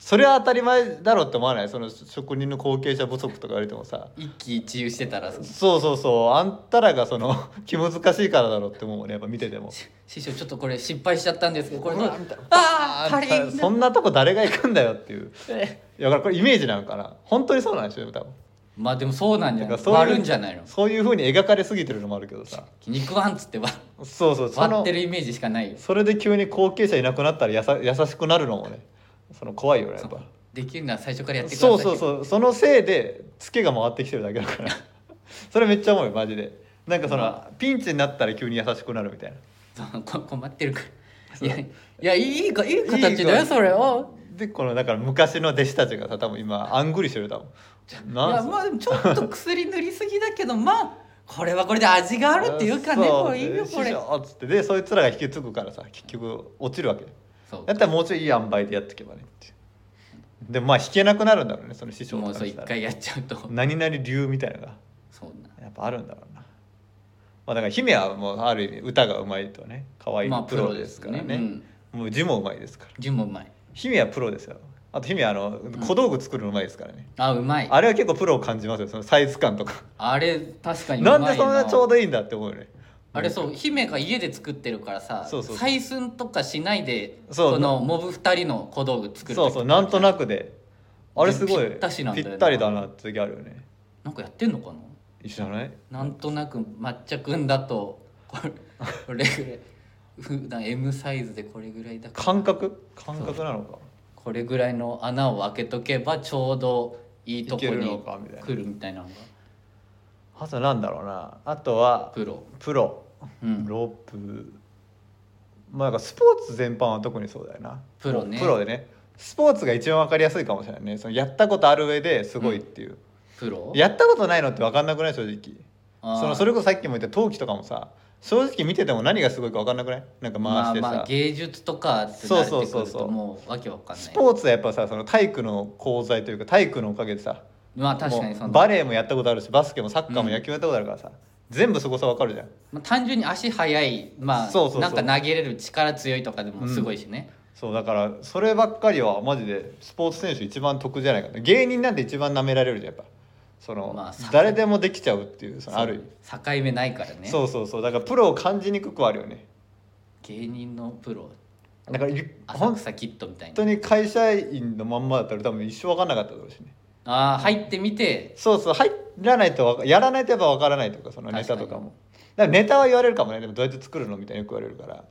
それは当たり前だろって思わない？その職人の後継者不足とか言われてもさ、 一喜一憂してたらそうあんたらがその気難しいからだろって思うね、やっぱ見てても。 師匠ちょっとこれ失敗しちゃったんですけど、これああそんなとこ誰が行くんだよっていういやこれイメージなのかな、本当にそうなんでしょ多分。 まあでもそうなんじゃない、割るんじゃないの。 そういう風に描かれすぎてるのもあるけどさ、 肉ワンっつってそう割ってるイメージしかないよ。 それで急に後継者いなくなったら優しくなるのもね、その怖いよねやっぱ。 できるなら最初からやってください。 そうそのせいでツケが回ってきてるだけだからそれめっちゃ思うよマジで。なんかその、ピンチになったら急に優しくなるみたいな。困ってるからいやいい形だよそれを。 でこのだから昔の弟子たちがさ多分今あんぐりしてる多分。 いやまあでもちょっと薬塗りすぎだけどまあこれはこれで味があるっていうかね、もういいよこれ。 っつってでそいつらが引き継ぐからさ結局落ちるわけ。だったらもうちょいいい塩梅でやっていけばねっていう。でもまあ弾けなくなるんだろうねその師匠とか。 もうそう一回やっちゃうと何々流みたいなのがそうやっぱあるんだろうな。まあだから姫はもうある意味歌がうまいとね可愛いプロですからね、もう字もうまいですから。 字もうまい。 姫はプロですよ。あと姫は小道具作るのうまいですからね。 あうまい。 あれは結構プロを感じますよ、そのサイズ感とか。 あれ確かにうまいな。 なんでそんなちょうどいいんだって思うよね。 あれそう姫が家で作ってるからさ、採寸とかしないでそのモブ2人の小道具作る。 そうなんとなくであれすごいぴったりだなって時あるよね。 なんかやってんのかな。 一緒じゃない？ なんとなく抹茶くんだとこれぐらい普段 M サイズでこれぐらいだから、 感覚なのか。 これぐらいの穴を開けとけばちょうどいいとこに来るみたいなのが。 あとなんだろうな、あとはプロ、ロープ、まあなんかスポーツ全般は特にそうだよな。プロでね、スポーツが一番分かりやすいかもしれないね。そのやったことある上ですごいっていう、 プロやったことないのって分かんなくない？正直それこそさっきも言った冬季とかもさ、正直見てても何がすごいか分かんなくない？なんか回してさ、 まあ芸術とかってなってくるともうわけわかんない。 スポーツはやっぱさその体育の功罪というか体育のおかげでさ、 まあ確かにそのバレーもやったことあるしバスケもサッカーも野球もやったことあるからさ、全部そこさ分かるじゃん。 まあ、単純に足速い、まあなんか投げれる力強いとかでもすごいしね、 そうだからそればっかりはマジでスポーツ選手一番得じゃないかな。芸人なんて一番舐められるじゃんやっぱ。その、まあ、誰でもできちゃうっていうそのある意味境目ないからね。 そうだからプロを感じにくくはあるよね。 芸人のプロだから浅草キッドみたいな。 本当に会社員のまんまだったら多分一生分かんなかっただろうしね。 入ってみて入らないとやらないとやっぱ分からないとか、そのネタとかもだからネタは言われるかもね。でもどうやって作るのみたいなよく言われるから、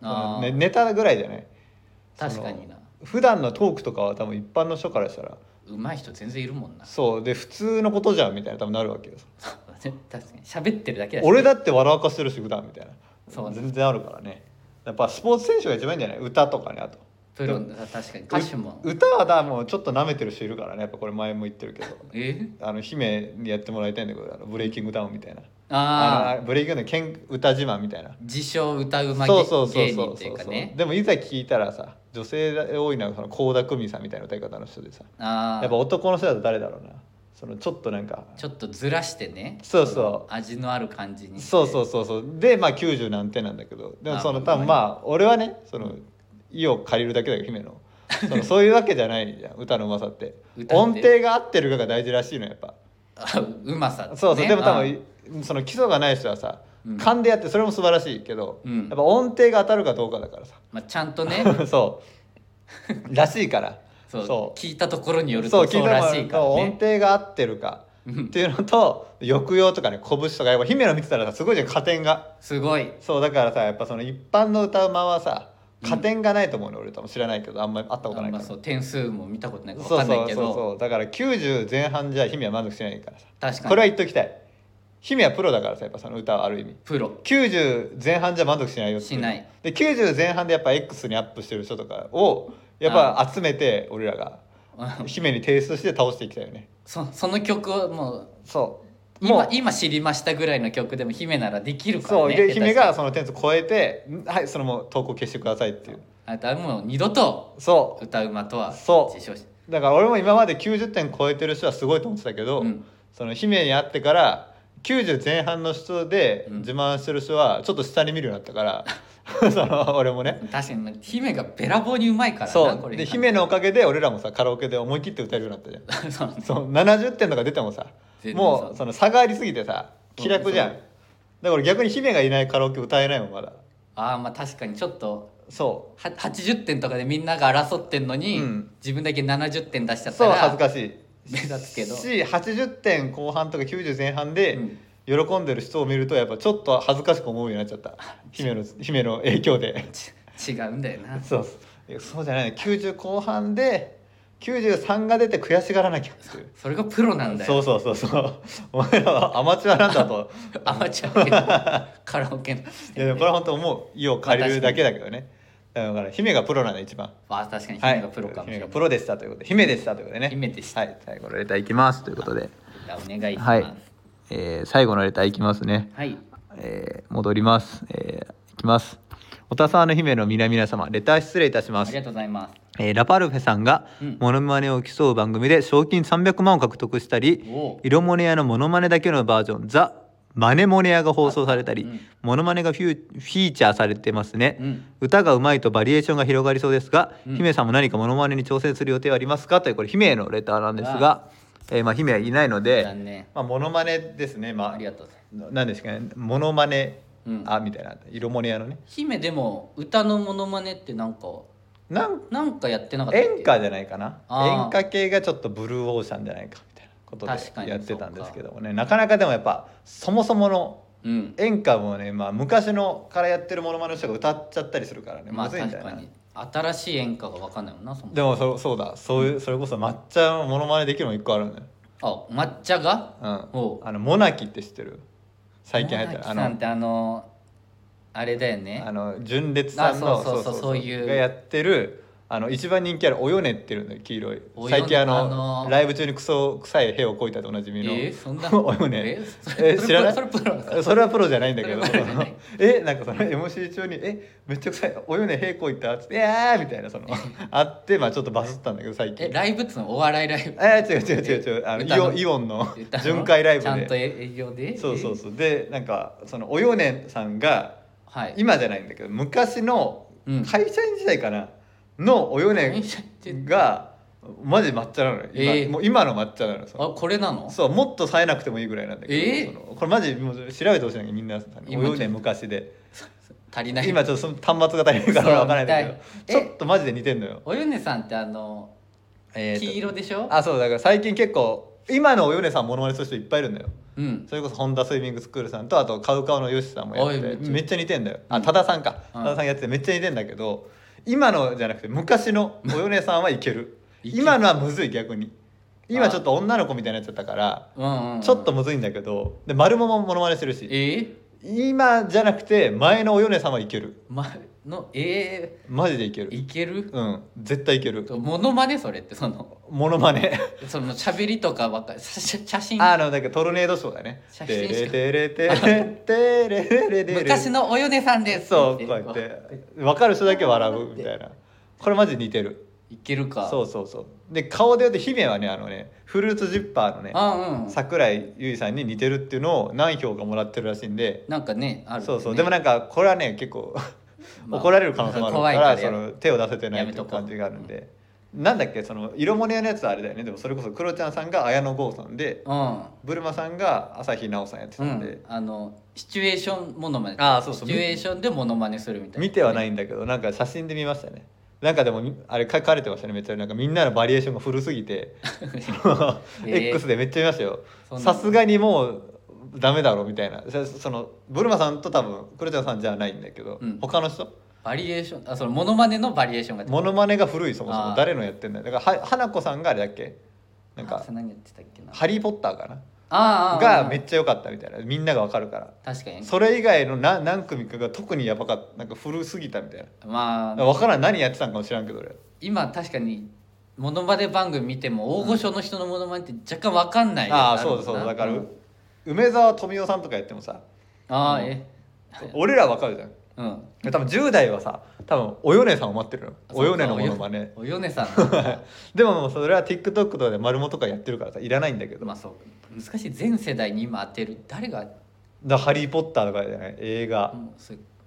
ネタぐらいじゃない。 確かにな。 普段のトークとかは多分一般の人からしたら上手い人全然いるもんな。 そうで普通のことじゃんみたいな多分なるわけよ。 確かに喋ってるだけだし、俺だって笑わかしてるし普段みたいな。 そう全然あるからね。やっぱスポーツ選手が一番いいんじゃない？歌とかね。あとプロ確かに歌手も歌はもうちょっと舐めてる人いるからね。やっぱこれ前も言ってるけど姫にやってもらいたいんだけどブレイキングダウンみたいな。ブレイキングダウン歌自慢みたいな。 自称歌うま芸人っていうかね。 でもいざ聞いたらさ、女性多いのはその倖田來未さんみたいな歌い方の人でさ、やっぱ男の人だと誰だろうな。そのちょっとなんかちょっとずらしてね。味のある感じに。 そうでまあ90何点なんだけど、でもその多分まあ俺はねその意を借りるだけだけど姫のそういうわけじゃないじゃん歌のうまさって。音程が合ってるかが大事らしいのやっぱ。 うまさ、ね、 そうでも多分その基礎がない人はさ勘でやってそれも素晴らしいけど、やっぱ音程が当たるかどうかだからさ、 ちゃんとねそうらしいからそう聞いたところによるとそうらしいからね。 音程が合ってるかっていうのと抑揚とかね拳とかやっぱ姫の見てたらさすごいじゃん加点がすごい。 そうだからさやっぱその一般の歌うまはさ加点がないと思うの、俺多分知らないけどあんまり会ったことないから。 そう点数も見たことないから分かんないけど、 そうだから90前半じゃ姫は満足しないからさ。 確かにこれは言っときたい。姫はプロだからさやっぱその歌はある意味プロ。 90前半じゃ満足しないよってしないで90前半でやっぱ X にアップしてる人とかをやっぱ集めて俺らが姫に提出して倒していきたいよね。 その曲をもうそう今知りましたぐらいの曲でも姫ならできるからね。 そうで姫がその点数超えてはいそのもう投稿消してくださいっていう。 あとはもう二度と歌うまとは自称しだから俺も今まで90点超えてる人はすごいと思ってたけど、その姫に会ってから90前半の人で自慢してる人はちょっと下に見るようになったから、 俺もね確かに姫がべらぼうにうまいからな。 そうで姫のおかげで俺らもさカラオケで思い切って歌えるようになったじゃんそう70点とか出てもさもうその差がありすぎてさ気楽じゃん。だから逆に姫がいないカラオケ歌えないもんまだ。 ああまあ確かにちょっとそう 80点とかでみんなが争ってんのに、自分だけ70点出しちゃったそうら恥ずかしい目立つけどし80点後半とか90前半で喜んでる人を見るとやっぱちょっと恥ずかしく思うようになっちゃった姫の影響で違うんだよな。 そうじゃないね90後半で93が出て悔しがらなきゃっていうそれがプロなんだよ。 そうお前らはアマチュアなんだとアマチュアカラオケのいやでもこれは本当思う意を借りるだけだけどね。だから姫がプロなんだ一番。 確かに姫がプロかもしれない、 姫がプロでしたということで姫でしたということでね。 姫でした。 はい最後のレターいきますということでお願いします。 はい最後のレターいきますね。 はい。 戻ります。いきます。おたさわの姫の皆様レター失礼いたします。 ありがとうございます。 ラパルフェさんがモノマネを競う番組で賞金300万を獲得したり、色モネ屋のモノマネだけのバージョンザ・マネモネ屋が放送されたり、モノマネがフィーチャーされてますね、歌がうまいとバリエーションが広がりそうですが、姫さんも何かモノマネに挑戦する予定はありますかというこれ姫へのレターなんですが、姫はいないので、モノマネですね。 ありがとうございます。 何ですかねモノマネ、みたいな色モネ屋のね。 姫でも歌のモノマネってなんかやってなかったっけ。 演歌じゃないかな。演歌系がちょっとブルーオーシャンじゃないかみたいなことでやってたんですけどもね、なかなかでもやっぱそもそもの演歌もね、昔のからやってるモノマネの人が歌っちゃったりするからね、むずいんだよな。 確かに新しい演歌が分かんないもんな。 でもそうだそういう、それこそ抹茶のモノマネできるの1個あるんだよ。 抹茶がモナキって知ってる？最近流行ってるモナキさんってあれだよね、 純烈さんのそういうがやってる一番人気あるおよねってるんだよ黄色い。最近ライブ中に臭い屁をこいたとおなじみのそんなおよね。知らない？それはプロじゃないんだけどなんかその MC 中にめっちゃ臭いおよね屁こいたっつって「いやー」みたいなあってちょっとバズったんだけど最近。 ライブっつうのお笑いライブ？ 違うイオンの巡回ライブでちゃんと営業でそうでなんかそのおよねさんが今じゃないんだけど昔の会社員時代かなのおよねがマジ抹茶なのよ。もう今の抹茶なの。 これなの？ そうもっと冴えなくてもいいぐらいなんだけど、これマジもう調べてほしいんだけどみんなおよね昔で足りない。 今ちょっとその端末が足りないから分からないんだけどちょっとマジで似てんのよ。 およねさんって黄色でしょ？ そうだから最近結構今のおよねさんモノマネする人いっぱいいるんだよ。それこそホンダスイミングスクールさんとあとカウカウのヨシさんもやってめっちゃ似てんだよ。多田さんやっててめっちゃ似てんだけど今のじゃなくて昔のおよねさんはいける今のはむずい。逆に今ちょっと女の子みたいになっちゃったからちょっとむずいんだけどで丸もモノマネしてるし今じゃなくて前のおよねさんはいける。マジでいける。 いける？ 絶対いける。 モノマネそれってモノマネ喋りとかばっかり写真だからトルネードショーだね。 写真しか昔のおよねさんです。 そうこうやって分かる人だけ笑うみたいな。これマジ似てる。 いけるか。 そうで顔で言うと姫はねフルーツジッパーのね桜井優衣さんに似てるっていうのを何票かもらってるらしいんでなんかねあるね。 そうでもなんかこれはね結構怒られる可能性もあるから手を出せてないっていう感じがあるんで。なんだっけ色モネのやつはあれだよね。でもそれこそクロちゃんさんが綾野剛さんでブルマさんが朝日奈央さんやってたんでシチュエーションモノマネシチュエーションでモノマネするみたいな。 見てはないんだけどなんか写真で見ましたね。なんかでもあれ書かれてましたね。めっちゃなんかみんなのバリエーションが古すぎてX でめっちゃ見ましたよ。さすがにもうダメだろみたいな。ブルマさんと多分クロちゃんさんじゃないんだけど、他の人バリエーションモノマネのバリエーションがモノマネが古い。そもそも誰のやってんだよ。だから花子さんがあれだっけなんか何やってたっけな。 ハリーポッターかながめっちゃ良かったみたいな。みんなが分かるから。 確かにそれ以外の何組かが特にやばかった。なんか古すぎたみたいな。分からん何やってたんかも知らんけど俺今確かにモノマネ番組見ても大御所の人のモノマネって若干分かんない。 そうだから梅沢富美男さんとかやってもさ俺ら分かるじゃん。多分10代はさ多分およねさんを待ってるの。およねのモノマネおよねさんでもそれは TikTok とかで丸もとかやってるからさいらないんだけど。 難しい。全世代に今当てる誰がハリーポッターとかじゃない映画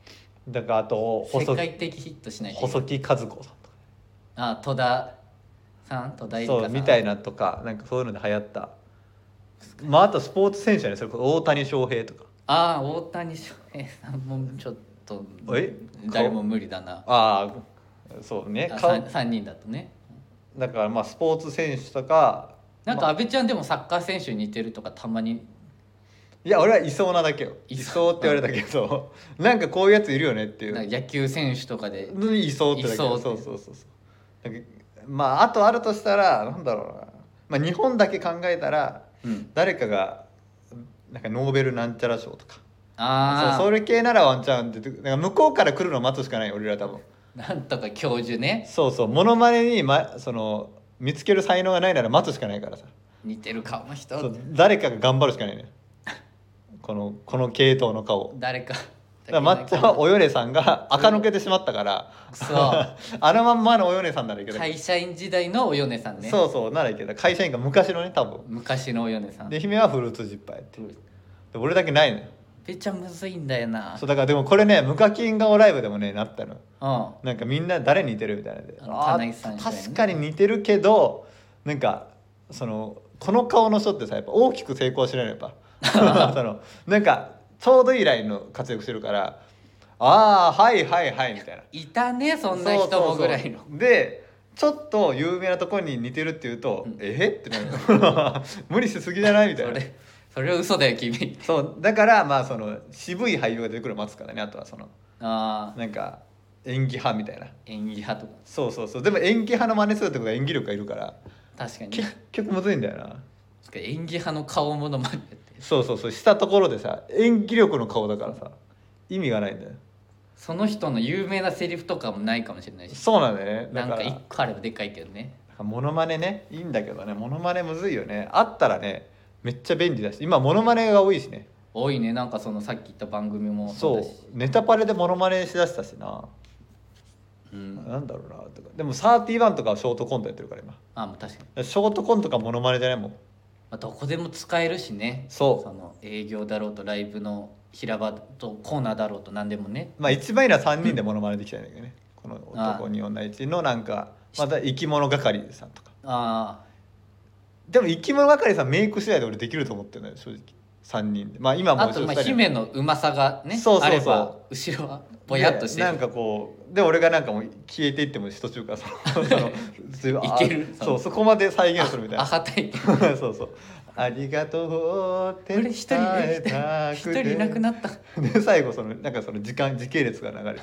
だからあと世界的ヒットしないと細木数子さんとか、 戸田さん、戸田恵梨香さんみたいなとか、なんかそういうので流行った。まああとスポーツ選手はね、それこそ大谷翔平とか。 大谷翔平さんもちょっと誰も無理だな。 そうね、 3人だとね。 だからまあスポーツ選手とか、 なんか阿部ちゃんでもサッカー選手に似てるとかたまに。 いや俺はいそうなだけよ。いそうって言われたけど、なんかこういうやついるよねっていう。 なんか野球選手とかでいそうってだけ。そうなんかまああとあるとしたらなんだろうな、まあ日本だけ考えたら、誰かがなんかノーベルなんちゃら賞とか、それ系ならワンチャンって、なんか向こうから来るのを待つしかない俺ら多分。 なんとか教授ね。 モノマネに、その見つける才能がないなら待つしかないからさ。 似てる顔の人、 誰かが頑張るしかないね。この系統の顔。 誰か。 抹茶はおよねさんが垢抜けてしまったから、あのまんまのおよねさんならいいけど、 会社員時代のおよねさんね。 ならいいけど、会社員が昔のね、多分昔のおよねさんで、姫はフルーツジッパーやって、で俺だけないのよ。 めっちゃむずいんだよな。 そうだからでもこれね、無課金顔ライブでもねなったの。 うん、 なんかみんな誰に似てるみたいなで、 確かに似てるけど、なんかこの顔の人ってさ、やっぱ大きく成功しないのやっぱなんかちょうどいいラインの活躍してるから、はいみたいな。 いたね、そんな人もぐらいの。 でちょっと有名なところに似てるっていうと、ってなる無理しすぎじゃないみたいな。 それは嘘だよ君。 そうだからまあ渋い俳優が出てくるの待つからね。あとはなんか演技派みたいな。 演技派とか。 そうでも演技派の真似するってことは演技力がいるから、 確かに結局むずいんだよな。 演技派の顔ものまねって、 そうしたところでさ、演技力の顔だからさ意味がないんだよ。 その人の有名なセリフとかもないかもしれないし。 そうなんだよね。 なんか一個あればでかいけどね。 モノマネね、いいんだけどね、モノマネむずいよね。あったらねめっちゃ便利だし、今モノマネが多いしね。 多いね。なんかさっき言った番組もそうだし、ネタパレでモノマネしだしたしな。なんだろうなとか。でも31とかはショートコントやってるから今。 確かにショートコントかモノマネじゃないもん。 どこでも使えるしね。営業だろうとライブの平場とコーナーだろうと何でもね。 まあ一番いいのは3人でモノマネできたいんだけどね。この男に女1のなんかまた生き物係さんとか。でも生き物係さんメイク次第で俺できると思ってるのよ正直。3人で、まあ今もあと姫のうまさがねあれば後ろはぼやっとしてる。 なんかこうで俺がなんかもう消えていっても途中からいける。 そこまで再現するみたいな。 はたいてありがとうって伝えたくて、 一人いなくなった。 で最後なんか時系列が流れて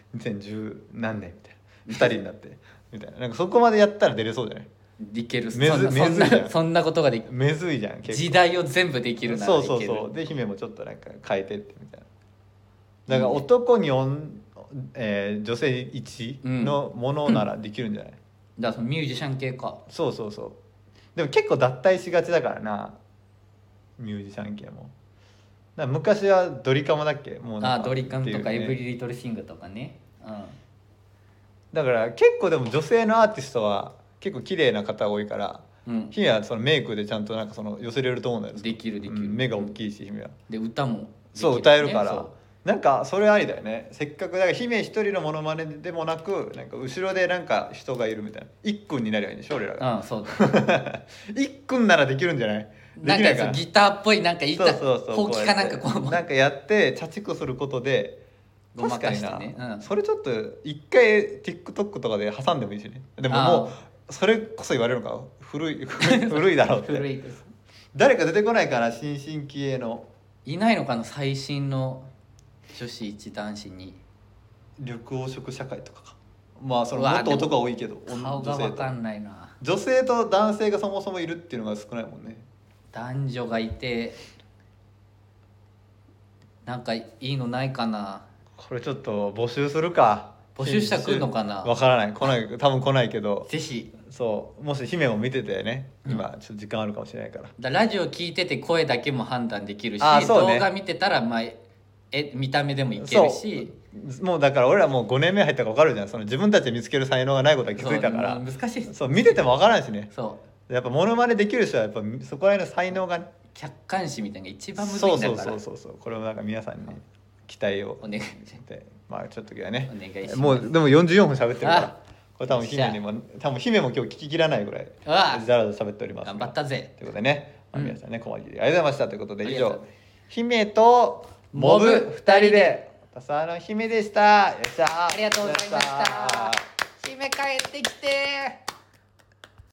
2010何年みたいな2人になってみたいな、なんかそこまでやったら出れそうじゃない？ いける。 そんなことができる。 めずいじゃん。 時代を全部できるならいける。 そうで姫もちょっとなんか変えてってみたいな。だから男に女性1のものならできるんじゃない？ だからミュージシャン系か。 そうでも結構脱退しがちだからな、ミュージシャン系も。だから昔はドリカムだっけ？もうドリカムとかエブリリトルシングとかね。 だから結構でも女性のアーティストは結構綺麗な方多いから、姫はメイクでちゃんとなんか寄せれると思うんだよ。 できる、 目が大きいし姫は。 で歌も歌えるから。なんかそれありだよね。せっかくだから姫一人のモノマネでもなく、なんか後ろでなんか人がいるみたいな。一君になりゃいいんでしょ俺らが。 そうだ。 一君ならできるんじゃない？ なんかギターっぽいなんかほうきかなんかなんかやって茶畜することで。 ごまかしてね。 それちょっと一回 TikTok とかで挟んでもいいしね。でももうそれこそ言われるのか古いだろうって。 古いです。 誰か出てこないかな、新進気鋭の。 いないのかな、最新の女子一男子に。 緑黄色社会とかか。まあもっと男が多いけど、 顔が分かんないな。 女性と男性がそもそもいるっていうのが少ないもんね。 男女がいてなんかいいのないかな。 これちょっと募集するか。 募集したら来るのかな。 わからない、多分来ないけど、 ぜひ。 もし姫も見ててね、今ちょっと時間あるかもしれないから、 ラジオ聞いてて声だけも判断できるし、動画見てたら見た目でもいけるし、 もうだから俺らもう5年目入ったから分かるじゃん。自分たちで見つける才能がないことは気づいたから。 難しい。 見てても分からんしね。 やっぱモノマネできる人はやっぱそこら辺の才能が、 客観視みたいなのが一番むずいんだから。 これをなんか皆さんに期待をお願いまあちょっとはねお願いします。 もうでも44分喋ってるからこれ多分姫も今日聞ききらないぐらいだらだら喋っております。 頑張ったぜということでね、皆さんね小間切りありがとうございましたということで以上姫とモブ2人で姫でした。よっしゃありがとうございました。姫帰ってきて